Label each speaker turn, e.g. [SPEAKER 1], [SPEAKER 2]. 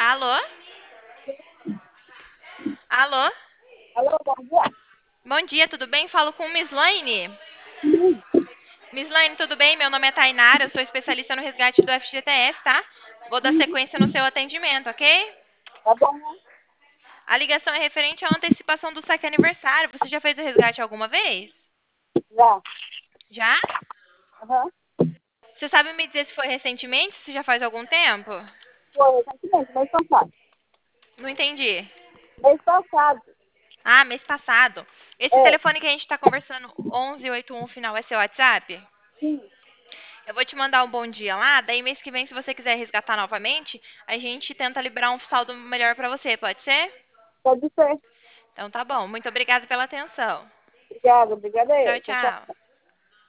[SPEAKER 1] Alô? Alô?
[SPEAKER 2] Alô, bom dia.
[SPEAKER 1] Bom dia, tudo bem? Falo com Miss Laine. Miss Laine, tudo bem? Meu nome é Tainara, eu sou especialista no resgate do FGTS, tá? Vou dar sequência no seu atendimento, ok?
[SPEAKER 2] Tá bom?
[SPEAKER 1] A ligação é referente à antecipação do saque aniversário. Você já fez o resgate alguma vez?
[SPEAKER 2] Já.
[SPEAKER 1] Já?
[SPEAKER 2] Aham.
[SPEAKER 1] Você sabe me dizer se foi recentemente, se já faz algum tempo?
[SPEAKER 2] Foi recentemente, mês passado.
[SPEAKER 1] Não entendi.
[SPEAKER 2] Mês passado.
[SPEAKER 1] Ah, mês passado. Esse
[SPEAKER 2] É,
[SPEAKER 1] telefone que a gente está conversando, 1181 final, é seu WhatsApp?
[SPEAKER 2] sim,
[SPEAKER 1] Eu vou te mandar um bom dia lá, daí mês que vem, se você quiser resgatar novamente, a gente tenta liberar um saldo melhor pra você, pode ser?
[SPEAKER 2] pode ser.
[SPEAKER 1] Então tá bom. Muito obrigada pela atenção.
[SPEAKER 2] Obrigada, obrigada a
[SPEAKER 1] Tchau,
[SPEAKER 2] eu. Tchau,
[SPEAKER 1] tchau.
[SPEAKER 2] tchau.